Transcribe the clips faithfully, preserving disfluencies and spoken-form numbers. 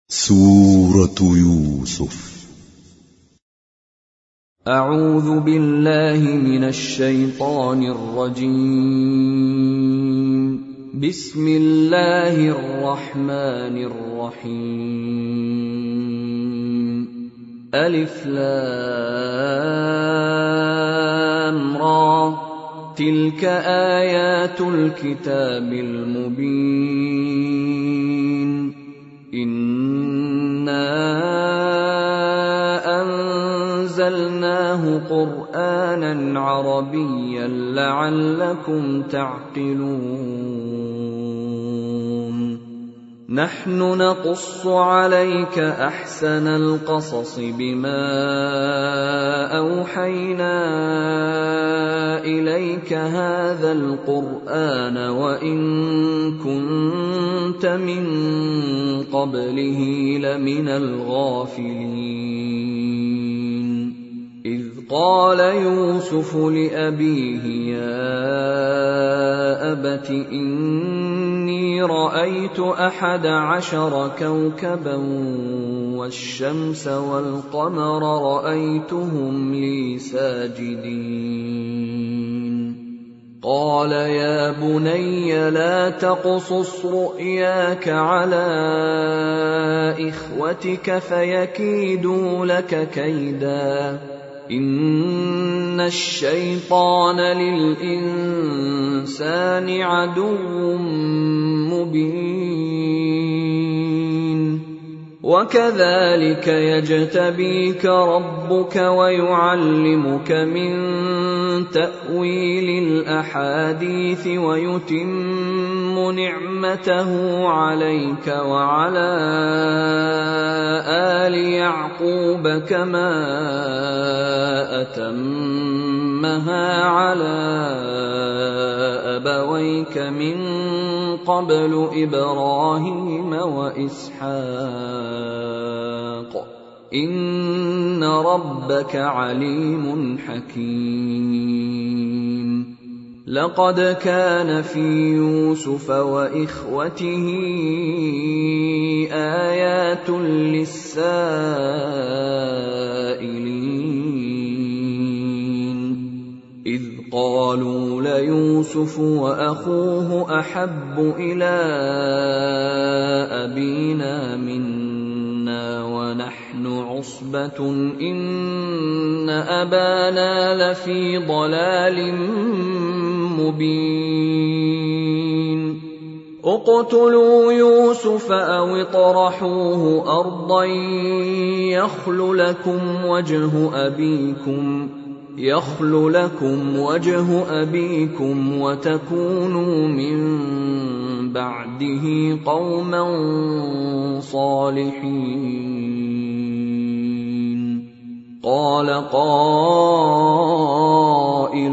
سورة يوسف. أعوذ بالله من الشيطان الرجيم. بسم الله الرحمن الرحيم. ألف لام را، تلك آيات الكتاب المبين. إنا أنزلناه قرآنا عربيا لعلكم تعقلون. نحن نقص عليك أحسن القصص بما أوحينا إليك هذا القرآن وإن كنت من قبله لمن الغافلين. إذ قال يوسف لأبيه يا أبت إني رأيت أحد عشر كوكبا والشمس والقمر رأيتهم لي ساجدين. قال يا بني لا تقصص رؤياك على إخوتك فيكيدوا لك كيدا، إن الشيطان للإنسان عدو مبين. وكذلك يجتبيك ربك ويعلمك من تأويل الأحاديث ويتم نعمته عليك وعلى آل يعقوب كما أتمها على أبويك من قبل إبراهيم وإسحاق إن ربك عليم حكيم. لقد كان في يوسف وإخوته آيات للسائلين إذ قالوا ليوسف وأخوه أحب إلى أبينا منا ونحن عصبة إن أبانا لفي ضلال مبين. اقتلوا يوسف أو اطرحوه أرضا يخل لكم وجه أبيكم يخل لكم وجه أبيكم وتكونوا من بعده قوما صالحين. قال قائل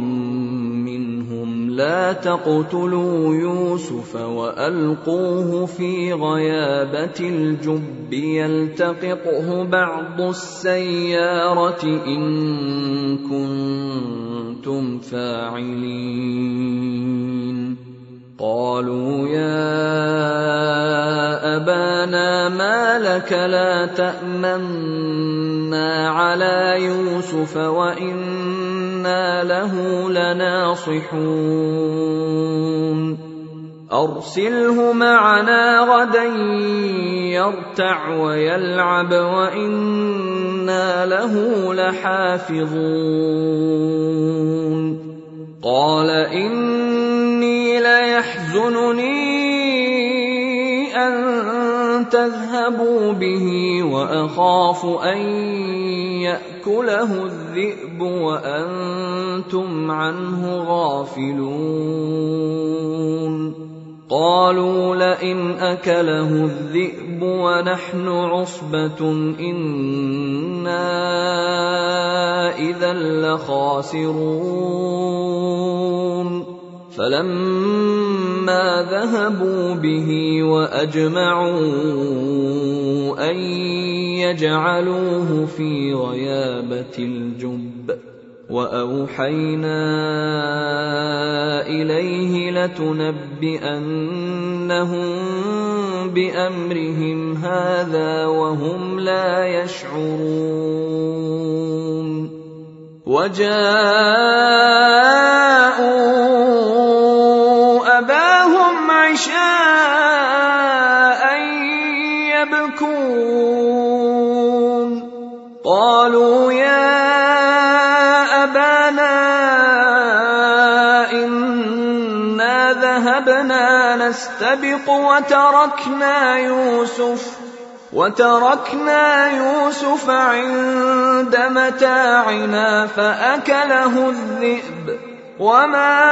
منهم لا تقتلوا يوسف وألقوه في غيابة الجب يلتقطه بعض السيارة إن كنتم فاعلين. قالوا يا أبانا ما لك لا تأمنا على يوسف وإنا له لناصحون. أرسله معنا غدا يرتع ويلعب وإنا له لحافظون. قال إني ليحزنني أن تذهبوا به وأخاف أن يأكله الذئب وأنتم عنه غافلون. قالوا لئن أكله الذئب ونحن عصبة إنا إذا لخاسرون. فلما ذهبوا به وأجمعوا أن يجعلوه في غيابة الجب وأوحينا إليه لتنبئنهم بأمرهم هذا وهم لا يشعرون وجاءوا أباهم عشاء يبكون قالوا يا أبانا إنا ذهبنا نستبق وتركنا يوسف وتركنا يوسف عند متاعنا فأكله الذئب وما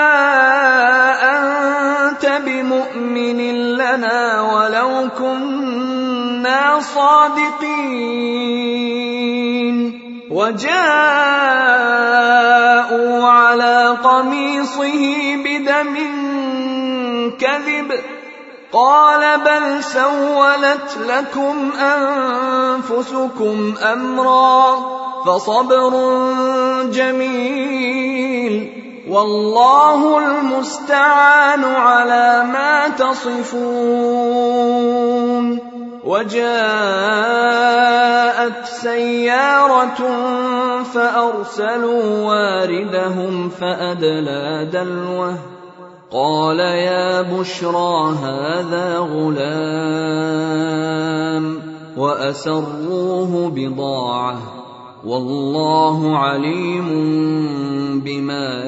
أنت بمؤمن لنا ولو كنا صادقين وجاءوا على قميصه بدم كذب قال بل سولت لكم أنفسكم أمرا فصبر جميل والله المستعان على ما تصفون وجاءت سيارة فأرسلوا واردهم فأدلى دلوه قال يا بشرى هذا غلام وأسروه بضاعة والله عليم بما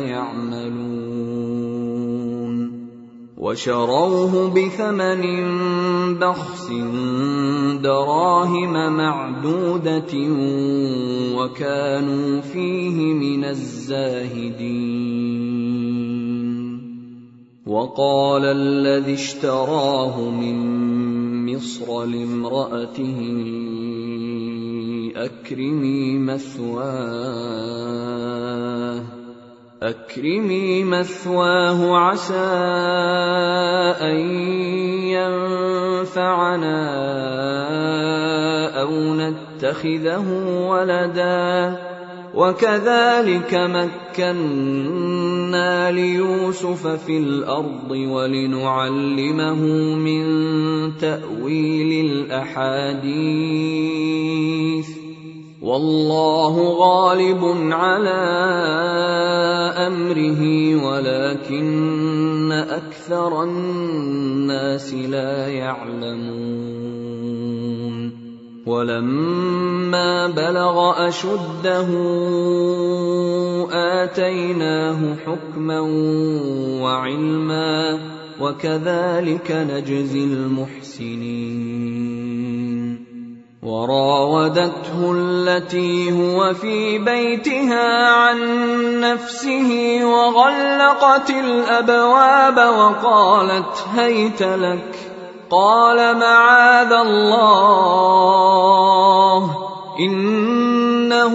يعملون وشروه بثمن بخس دراهم معدودة وكانوا فيه من الزاهدين وقال الذي اشتراه من مصر لامرأته أكرمي مثواه أكرمي مثواه عسى أن ينفعنا أو نتخذه ولدا وكذلك مكنا ليوسف في الأرض ولنعلمه من تأويل الأحاديث والله غالب على أمره ولكن أكثر الناس لا يعلمون ولما بلغ أشده آتيناه حكما وعلما وكذلك نجزي المحسنين وراودته التي هو في بيتها عن نفسه وغلقت الأبواب وقالت هيت لك قال معاذ الله إنه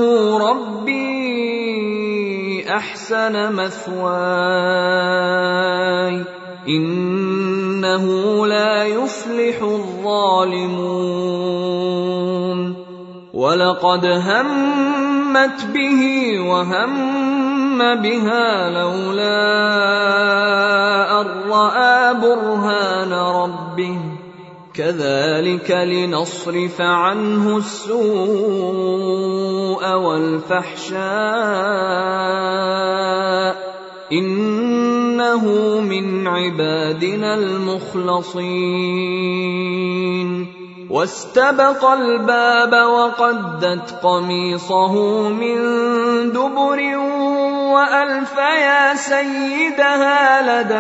ربي أحسن مثواي إنه لا يفلح الظالمون ولقد همت به وهم بها لولا أن رأى برهان ربه كذلك لنصرف عنه السوء والفحشاء إنه من عبادنا المخلصين واستبق الباب وقدت قميصه من دبر وألف يا سيدها لدى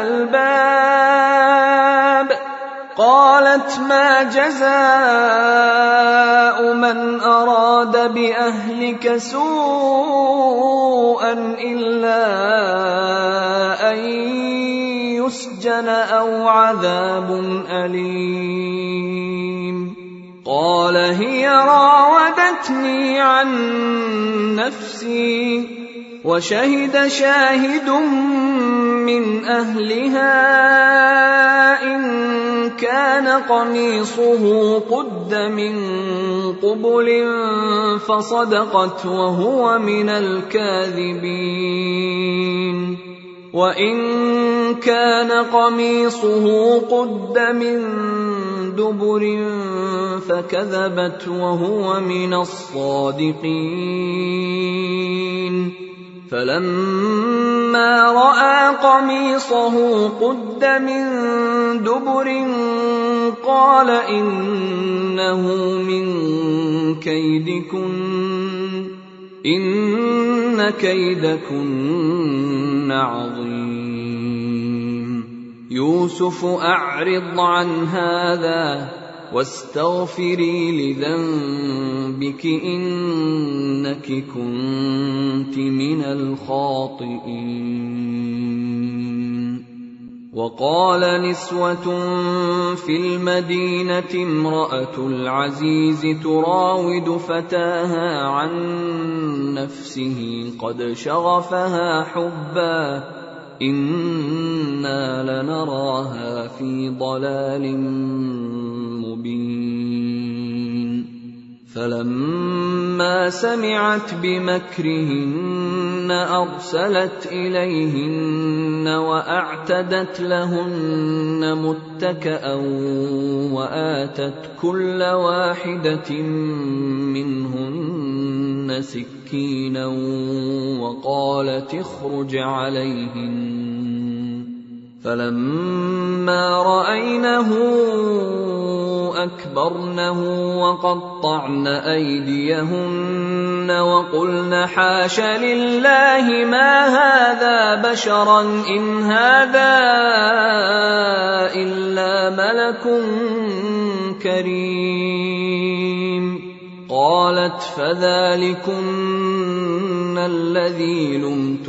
الباب قالت ما جزاء من أراد بأهلك سوءا إلا أن يسجن أو عذاب أليم قال هي راودتني عن نفسي وشهد شاهد من أهلها إن كان قميصه قد من قبل فصدقت وهو من الكاذبين وإن كان قميصه قد من دبر فكذبت وهو من الصادقين فلما رأى قميصه قد من دبر قال إنه من كيدكن إن كيدكن عظيم يوسف أعرض عن هذا واستغفري لذنبك إنك كنت من الخاطئين. وقال نسوة في المدينة امرأة العزيز تراود فتاها عن نفسه قد شغفها حبا إنا لنراها في ضلال مبين. فلما سمعت بمكرهن أرسلت إليهن وأعتدت لهن متكأ وآتت كل واحدة منهن سكينا وقالت اخرج عليهن فلما رأينه أكبرنه وقطعن أيديهن وقلن حاش لله ما هذا بشرا إن هذا إلا ملك كريم. قالت فذلكن الذي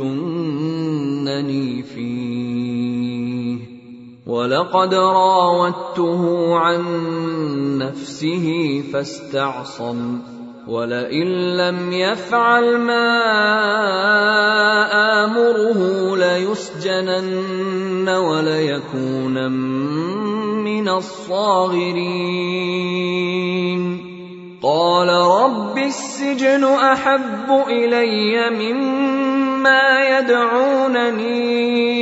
لمتنني فيه ولقد راودته عن نفسه فاستعصم ولئن لم يفعل ما آمره ليسجنن وليكونن من الصاغرين. قال رب السجن أحب إلي مما يدعونني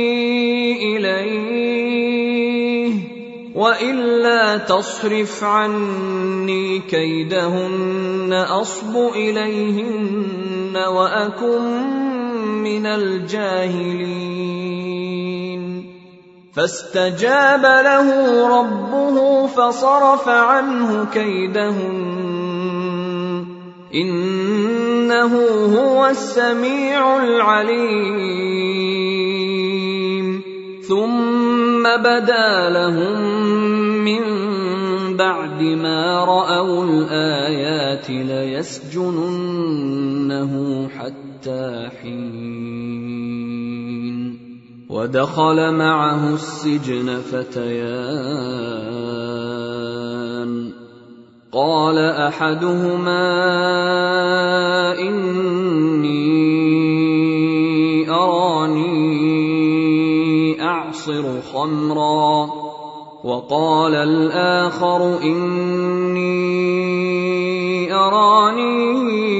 إليه وإلا تصرف عني كيدهن أصب إليهن وأكن من الجاهلين. فاستجاب له ربه فصرف عنه كيدهن إنه هو السميع العليم. ثم بدا لهم من بعد ما رأوا الآيات ليسجننه حتى حين. ودخل معه السجن فتيان قال أحدهما إني أراني أعصر خمرا وقال الآخر إني أراني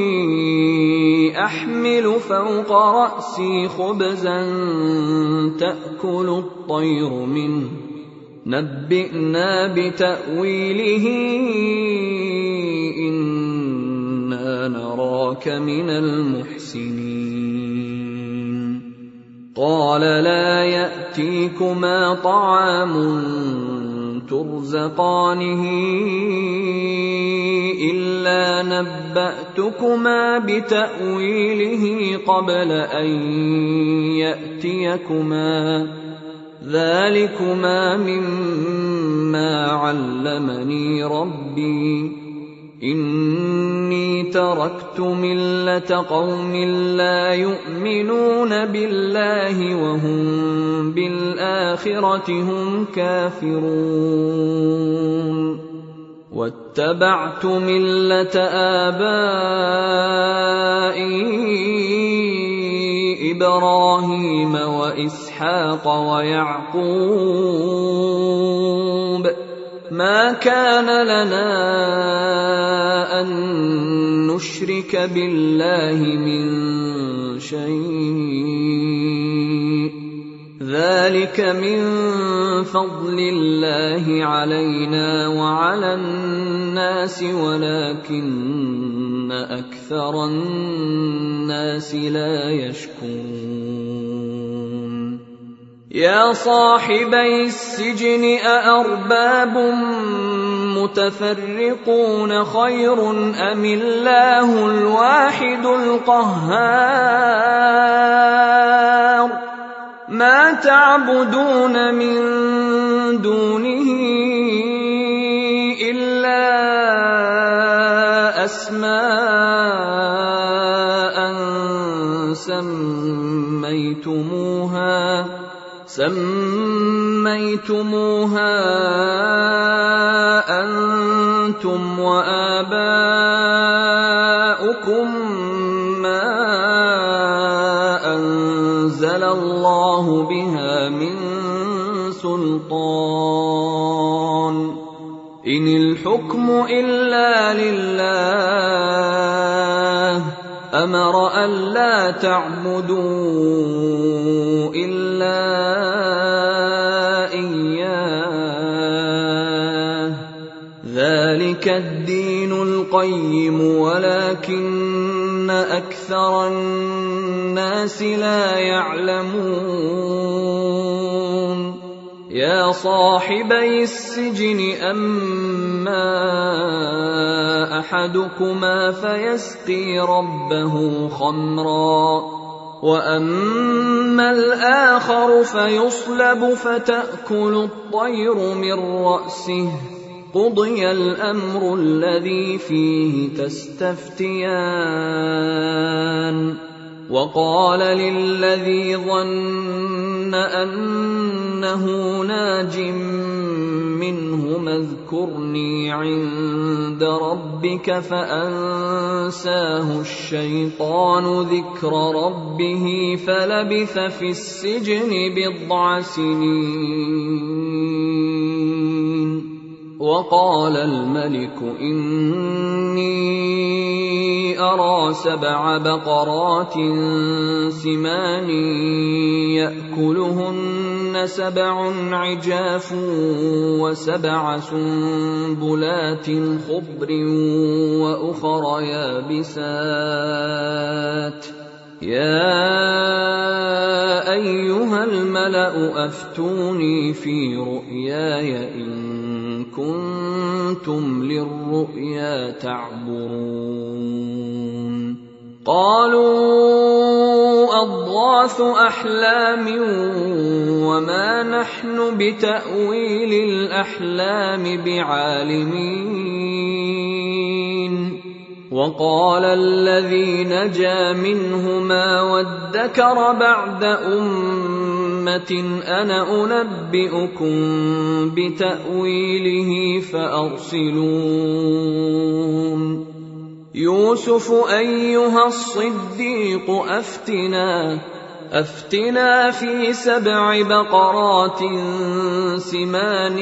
أحمل فوق رأسي خبزا تأكل الطير منه نبئنا بتأويله إنا نراك من المحسنين. قال لا يأتيكما طعام ترزقانه إلا نبأتكما بتأويله قبل أن يأتيكما ذلكما مما علمني ربي إني تركت ملة قوم لا يؤمنون بالله وهم بالآخرة هم كافرون واتبعت ملة آبائي إبراهيم وإسحاق ويعقوب ما كان لنا أن نشرك بالله من شيء ذلك من فضل الله علينا وعلى الناس ولكن أكثر الناس لا يشكرون يا صاحبي السجن أأرباب متفرقون خير أم الله الواحد القهار ما تعبدون من دونه إلا أسماء سميتموها سميتموها أنتم وآباؤكم ما أنزل الله بها من سلطان إن الحكم إلا لله أمر ألا تعبدوا إلا إياه ذلك الدين القيم ولكن أكثر الناس لا يعلمون يا صاحبي السجن أما أحدكما فيسقي ربه خمرا وأما الآخر فيصلب فتأكل الطير من رأسه قضي الأمر الذي فيه تستفتيان وقال للذي ظن أنه ناج منهما اذكرني عند ربك فأنساه الشيطان ذكر ربه فلبث في السجن بضع سنين وقال الملك إني أرى سبع بقرات سمان يأكلهن سبع عجاف وسبع سنبلات خضر وأخر يابسات يا أيها الملأ أفتوني في رؤياي إن كنتم للرؤيا تعبرون قالوا أضغاث أحلام وما نحن بتأويل الأحلام بعالمين وقال الذي نجا منهما وادكر بعد أمة أنا أنبئكم بتأويله فأرسلون يوسف أيها الصديق أفتنا أفتنا في سبع بقرات سمان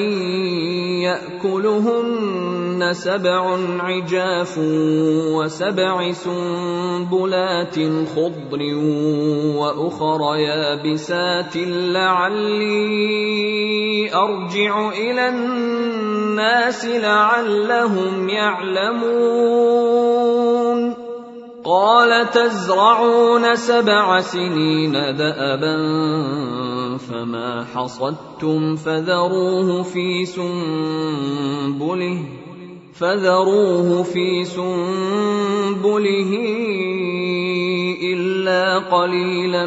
يأكلهن سبع عجاف وسبع سنبلات خضر وأخر يابسات لعلي أرجع إلى الناس لعلهم يعلمون قال تزرعون سبع سنين دأبا فما حصدتم فذروه في سنبله فذروه في سنبله إلا قليلا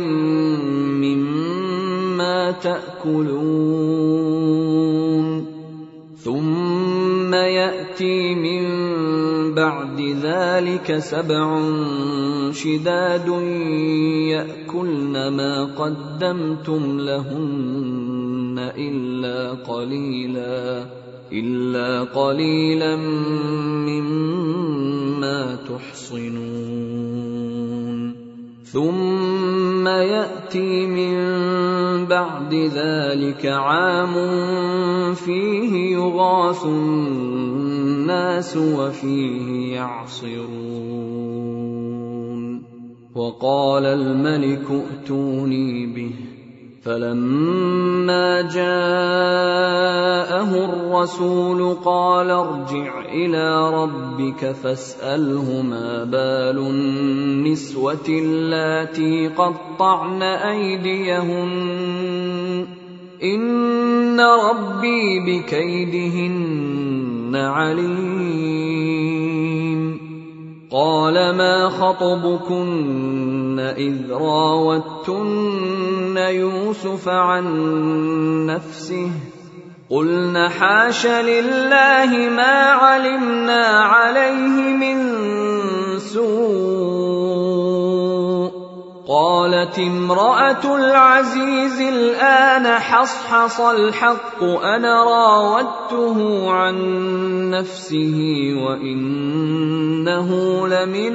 مما تأكلون ثم يأتي من بعد ذلك سبع شداد يأكلن ما قدمتم لهن إلا قليلا إلا قليلا مما تحصنون ثم يأتي من بعد ذلك عام فيه يغاث الناس وفيه يعصرون وقال الملك ائتوني به فلما جاءه الرسول قال ارجع إلى ربك فاسأله ما بال النسوة اللاتي قطعن أيديهن إن ربي بكيدهن عليم. قال ما خطبكن إذ راوتن يوسف عن نفسه قلن حاش لله ما علمنا عليه من سوء. قالت امرأة العزيز الآن حصحص الحق أنا راودته عن نفسه وإنه لمن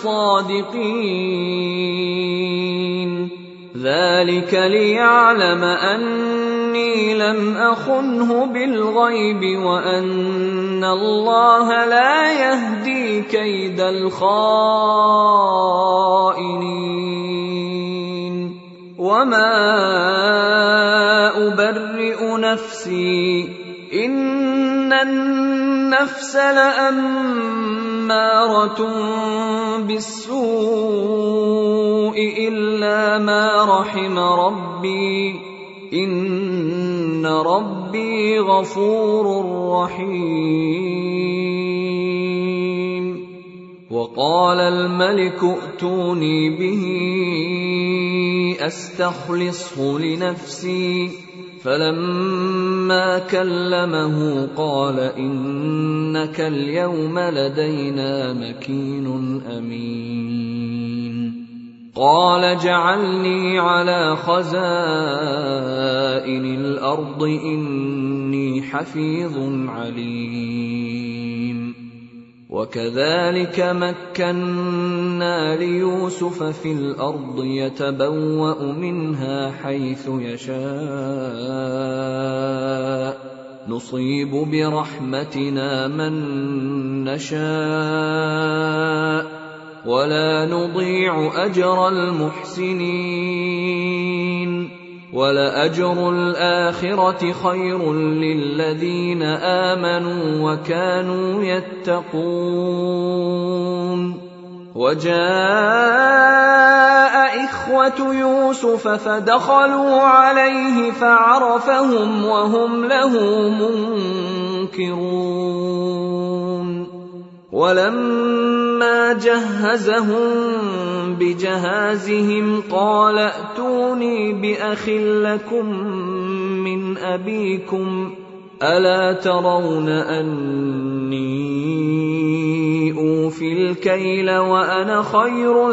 الصادقين. ذلك ليعلم أني لم أخنه بالغيب وأن الله لا يهدي كيد الخائنين. وما أبرئ نفسي إن النفس لأمارة بالسوء إلا ما رحم ربي إن ربي غفور رحيم. وقال الملك ائتوني به أستخلصه لنفسي فلما كلمه قال إنك اليوم لدينا مكين أمين. قال اجعلني على خزائن الأرض إني حفيظ عليم. وكذلك مكنا ليوسف في الأرض يتبوأ منها حيث يشاء نصيب برحمتنا من نشاء ولا نضيع أجر المحسنين. ولأجر الآخرة خير للذين آمنوا وكانوا يتقون. وجاء إخوة يوسف فدخلوا عليه فعرفهم وهم له منكرون. ولما جهزهم بجهازهم قال ائتوني بأخ لكم من أبيكم ألا ترون أني أوفي الكيل وأنا خير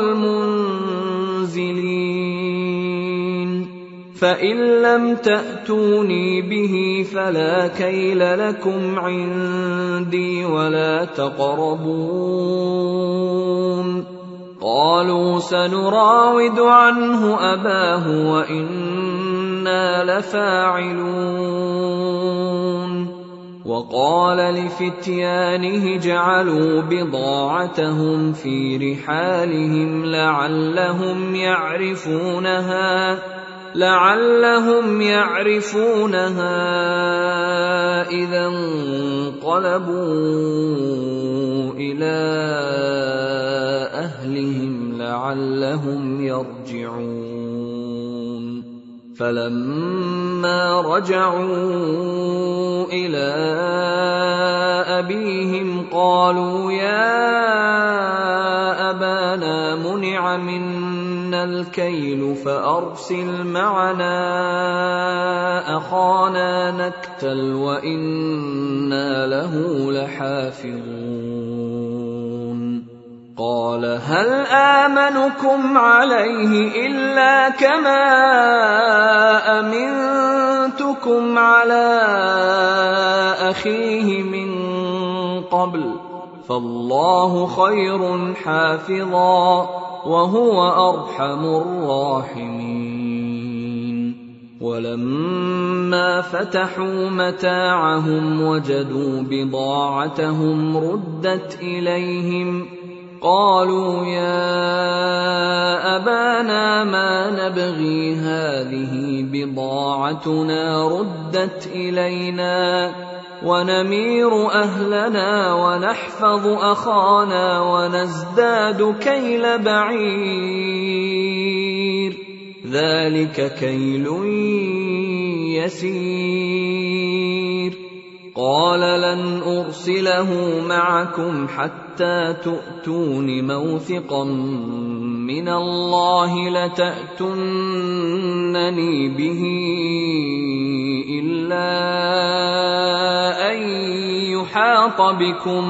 المنزلين. فإن لم تأتوني به فلا كيل لكم عندي ولا تقربون. قالوا سنراود عنه أباه وإنا لفاعلون. وقال لفتيانه جعلوا بضاعتهم في رحالهم لعلهم يعرفونها لعلهم يعرفونها إذا انقلبوا إلى أهلهم لعلهم يرجعون. فلما رجعوا إلى أبيهم قالوا يا أبانا منع منا الكيل فأرسل معنا أخانا نكتل وإنا له لحافظون. قال هل آمنكم عليه إلا كما أمنتكم على أخيه من قبل فالله خير حافظا وهو أرحم الراحمين. ولما فتحوا متاعهم وجدوا بضاعتهم ردت إليهم قالوا يا أبانا ما نبغي هذه بضاعتنا ردت إلينا ونمير أهلنا ونحفظ أخانا ونزداد كيل بعير ذلك كيل يسير قال لن أرسله معكم حتى تؤتون موثقا من الله لتأتونني به إلا أن يحاط بكم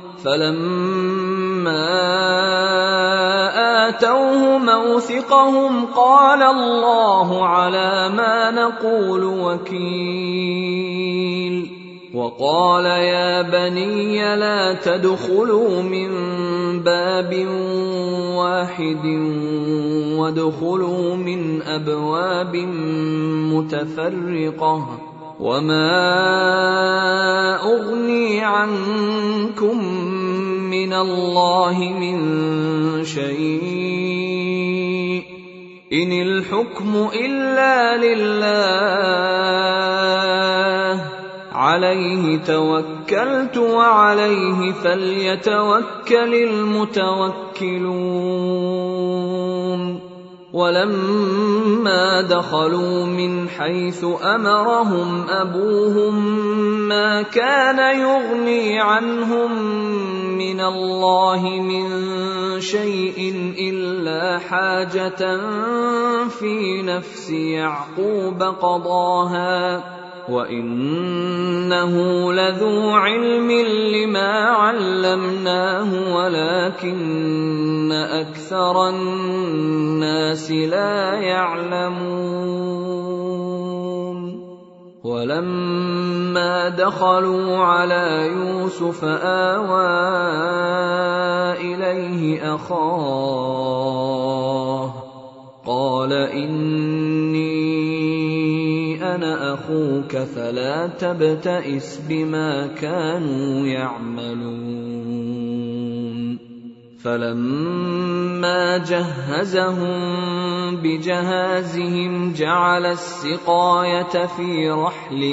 فلما آتوه موثقهم قال الله على ما نقول وكيل وقال يا بني لا تدخلوا من باب واحد وادخلوا من أبواب متفرقة وما أغني عنكم من الله من شيء إن الحكم إلا لله عليه توكلت وعليه فليتوكل المتوكلون ولما دخلوا من حيث أمرهم أبوهم ما كان يغني عنهم من الله من شيء إلا حاجة في نفس يعقوب قضاها وإنه لذو علم لما علمناه ولكن أكثر الناس لا يعلمون ولما دخلوا على يوسف آوى إليه أخاه قال إني أنا أخوك فلا تبتئس بما كانوا يعملون فلما جهزهم بجهازهم جعل السقاية في رحل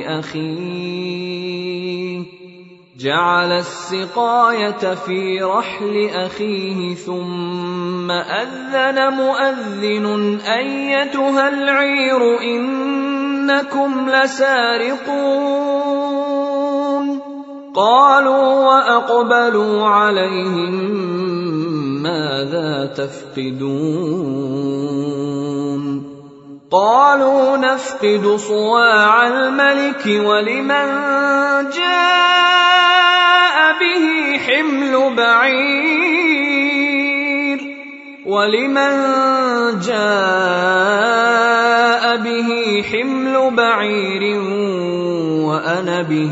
أخيه جعل السقاية في رحل أخيه ثم أذن مؤذن أيتها العير إنكم لسارقون قالوا وأقبلوا عليهم ماذا تفقدون قالوا نفقد صواع الملك ولمن جاء به حمل بعير ولمن جاء به حمل بعير وأنا به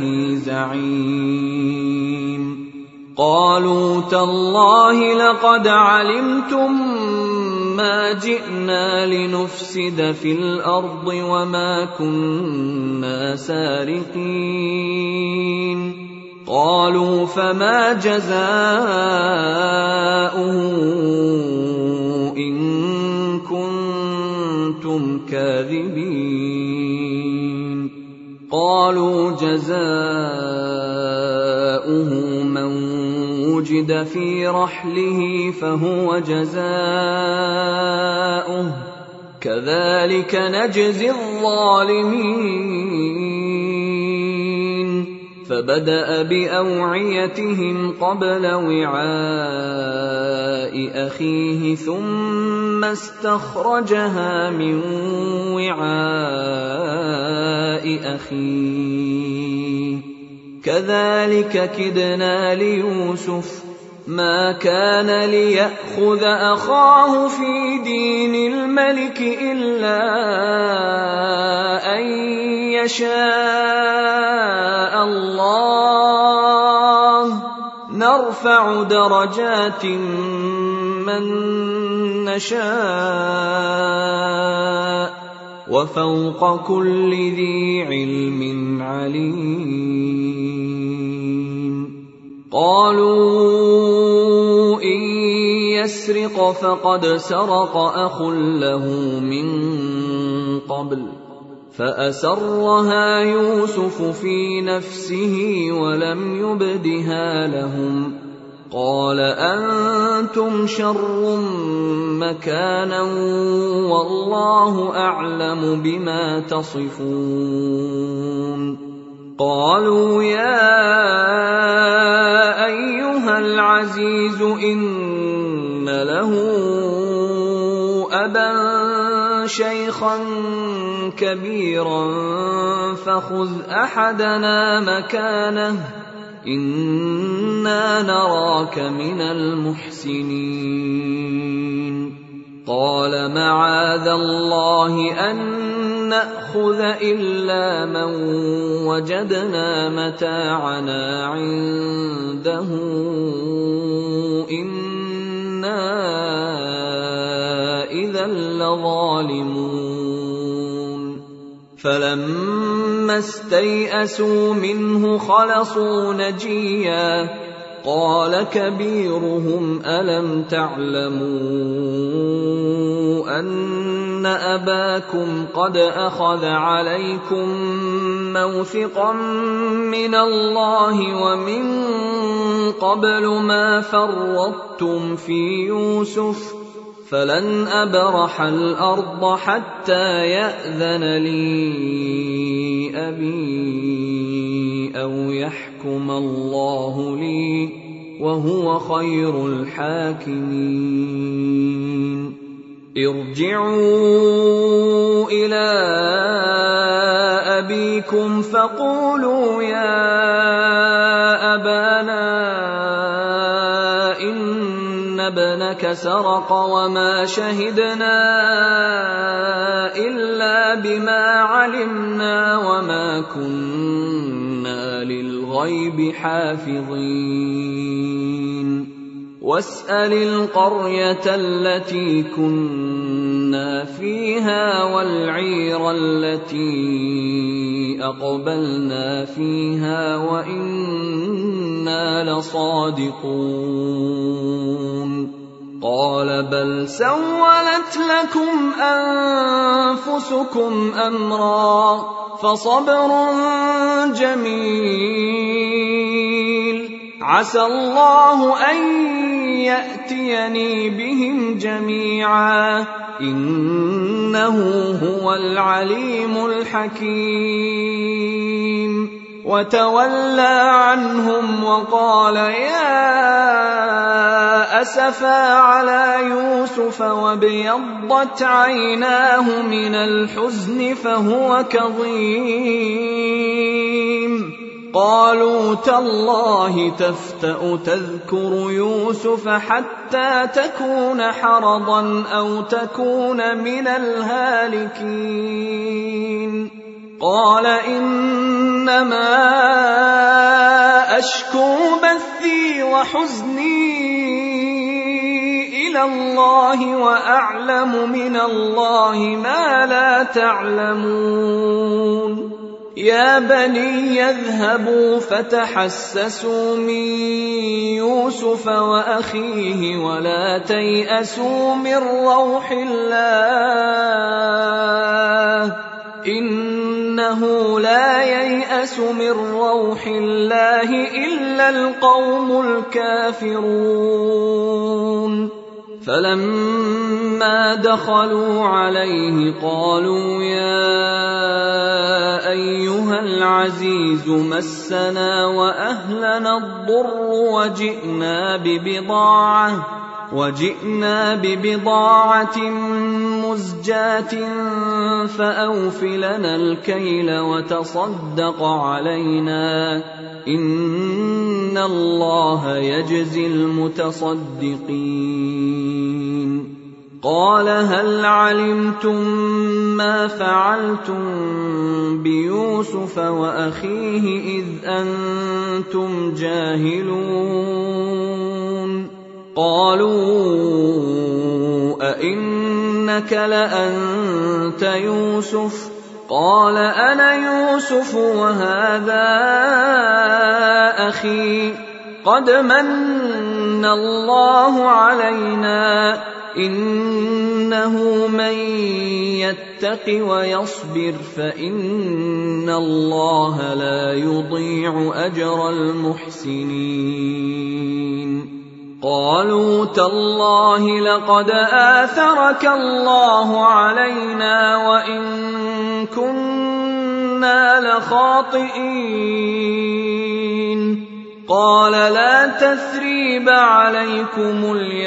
زعيم قالوا تالله لقد علمتم ما جئنا لنفسد في الأرض وما كنا سارقين قالوا فما جزاؤه إن كنتم كاذبين قالوا جزاؤه من وجد في رحله فهو جزاؤه كذلك نجزي الظالمين فبدأ بأوعيتهم قبل وعاء أخيه ثم استخرجها من وعاء أخيه كذلك كدنا ليوسف ما كان ليأخذ أخاه في دين الملك إلا أن يشاء الله نرفع درجات من نشاء وفوق كل ذي علم عليم قالوا إن يسرق فقد سرق أخ له من قبل فأسرها يوسف في نفسه ولم يبدها لهم قال أنتم شر مكانا والله أعلم بما تصفون قالوا يا أيها العزيز إن له أبا شيخا كبيرا فخذ أحدنا مكانه إنا نراك من المحسنين قال معاذ الله أن نأخذ إلا من وجدنا متاعنا عنده إنا إذا لظالمون فلما استيئسوا منه خلصوا نجيا قال كبيرهم ألم تعلموا أن أباكم قد أخذ عليكم موثقا من الله ومن قبل ما فرطتم في يوسف فلن أبرح الأرض حتى يأذن لي أبي أو يحكم الله لي وهو خير الحاكمين ارجعوا إلى أبيكم فقولوا يا أبانا إن ابنك سرق وما شهدنا إلا بما علمنا وما كنا للغيب حافظين واسأل القرية التي كنا فيها والعير التي أقبلنا فيها وإنا لصادقون قال بل سولت لكم أنفسكم أمرا فصبر جميل عسى الله أن يأتيني بهم جميعا إنه هو العليم الحكيم وتولى عنهم وقال يا أسفا على يوسف وابيضت عيناه من الحزن فهو كظيم قالوا تالله تفتأ تذكر يوسف حتى تكون حرضا أو تكون من الهالكين قال إنما أشكو بثي وحزني إلى الله وأعلم من الله ما لا تعلمون يا بني يذهبوا فتحسسوا من يوسف وأخيه ولا تيأسوا من روح الله إنه لا ييأس من روح الله إلا القوم الكافرون فلما دخلوا عليه قالوا يا أيها العزيز مسنا وأهلنا الضر وجئنا ببضاعة وجئنا ببضاعة مزجاة فأوف لنا الكيل وتصدق علينا إن الله يجزي المتصدقين قال هل علمتم ما فعلتم بيوسف وأخيه إذ أنتم جاهلون قالوا أئنك لأنت يوسف قال أنا يوسف وهذا أخي قد من الله علينا إنه من يتق ويصبر فإن الله لا يضيع أجر المحسنين. قالوا تالله لقد آثرك الله علينا وإن كنا لخاطئين. قال لا تثريب عليكم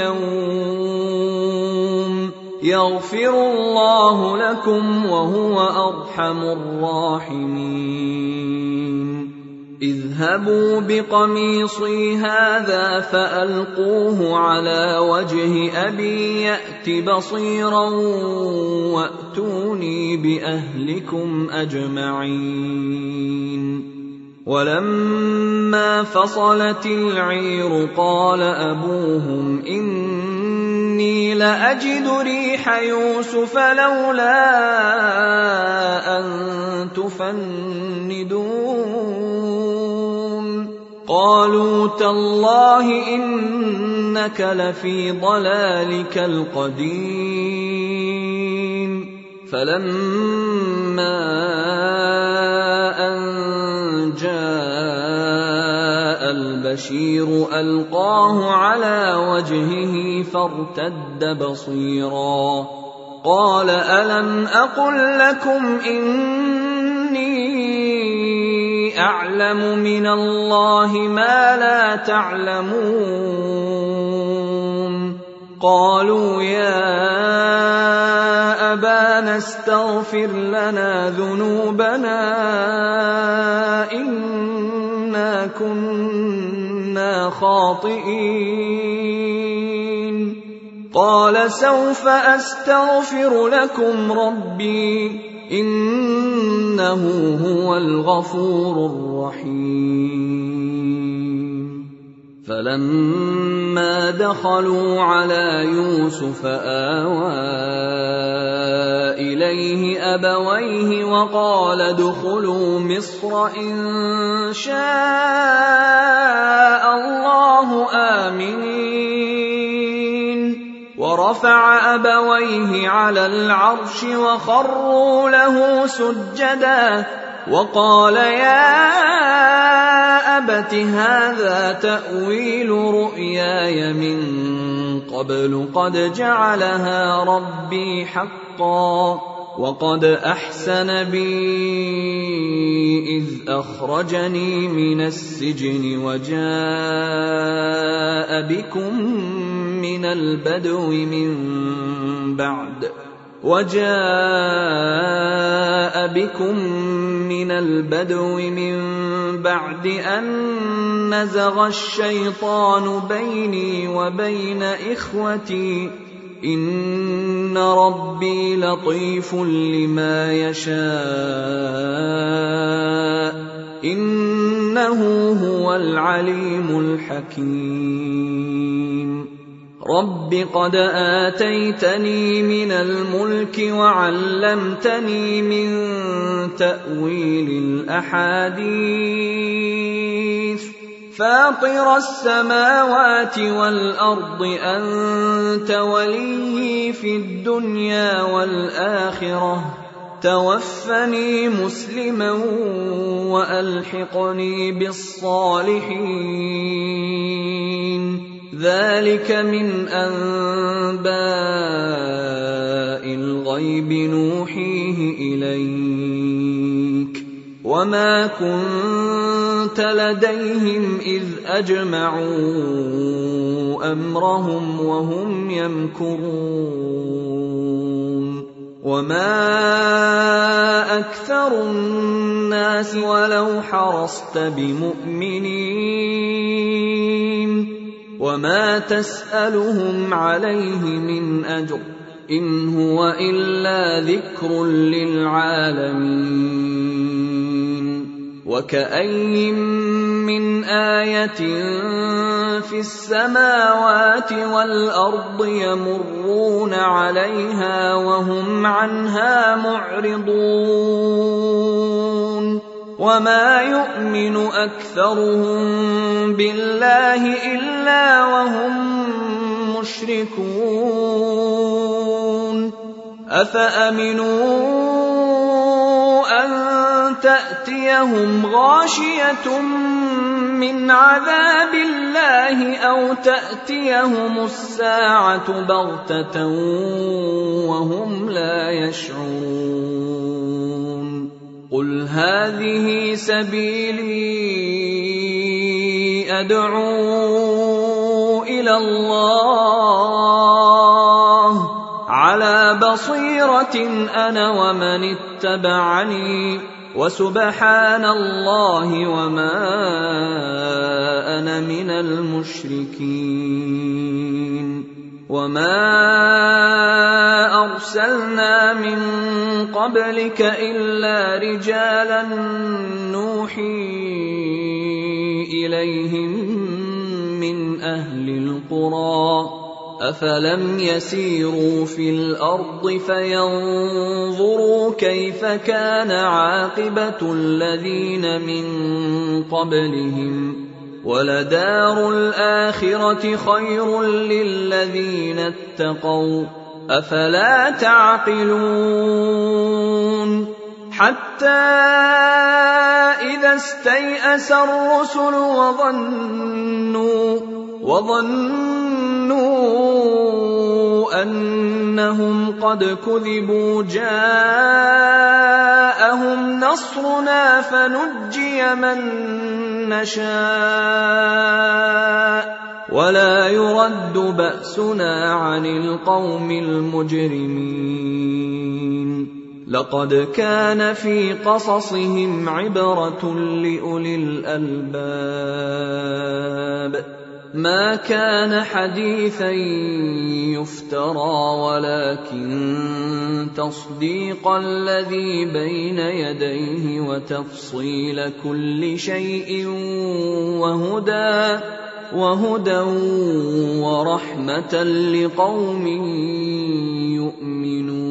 اليوم يغفر الله لكم وهو أرحم الراحمين. اذهبوا بقميصي هذا فألقوه على وجه أبي يأت بصيرا وأتوني بأهلكم أجمعين. ولما فصلت العير قال أبوهم إني لأجد ريح يوسف لولا أن تفندون. قالوا تالله إنك لفي ضلالك القديم. فلما أن جاء البشير ألقاه على وجهه فارتد بصيرا. قال ألم أقل لكم إني أعلم من الله ما لا تعلمون. قالوا يا أبانا استغفر لنا ذنوبنا إنا كنا خاطئين. قال سوف أستغفر لكم ربي إنه هو الغفور الرحيم. فلما دخلوا على يوسف آوى إليه أبويه وقال ادخلوا مصر إن شاء الله آمنين. ورفع أبويه على العرش وخروا له سجدا وقال يا أبت هذا تأويل رؤياي من قبل قد جعلها ربي حقا وقد أحسن بي إذ أخرجني من السجن وجاء بكم من البدو من بعد وجاء بكم من البدو من بعد أن نزغ الشيطان بيني وبين إخوتي إن ربي لطيف لما يشاء إنه هو العليم الحكيم. رب قد آتيتني من الملك وعلمتني من تأويل الأحاديث فاطر السماوات والأرض أنت وليي في الدنيا والآخرة توفني مسلما وألحقني بالصالحين. ذلك من أنباء الغيب نوحيه إليك وما كنت لديهم إذ أجمعوا أمرهم وهم يمكرون. وما أكثر الناس ولو حرصت بمؤمنين وما تسألهم عليه من أجر إن هو إلا ذكر للعالمين. وكأي من آية في السماوات والأرض يمرون عليها وهم عنها معرضون وما يؤمن أكثرهم بالله إلا وهم مشركون. المشركون أفأمنوا أن تأتيهم غاشية من عذاب الله أو تأتيهم الساعة بغتة وهم لا يشعرون قل هذه سبيلي أدعو إلى الله على بصيرة أنا ومن اتبعني وسبحان الله وما أنا من المشركين وما أرسلنا من قبلك إلا رجالا نوحي إليهم من أهل القرى أفلم يسيروا في الأرض فينظروا كيف كان عاقبة الذين من قبلهم ولدار الآخرة خير للذين اتقوا أفلا تعقلون حتى إذا استيأس الرسل وظنوا وظنوا أنهم قد كذبوا جاءهم نصرنا فنجي من نشاء ولا يرد بأسنا عن القوم المجرمين لقد كان في قصصهم عبرة لأولي الألباب ما كان حديثا يفترى ولكن تصديق الذي بين يديه وتفصيل كل شيء وهدى وهدى ورحمة لقوم يؤمنون